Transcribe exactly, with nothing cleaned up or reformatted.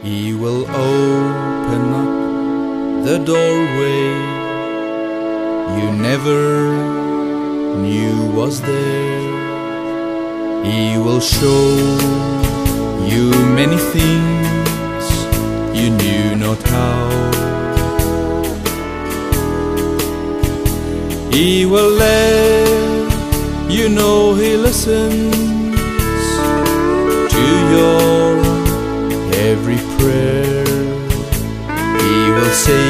He will open up the doorway you never knew was there. He will show you many things you knew not how. He will let you know he listens to your every prayer. He will say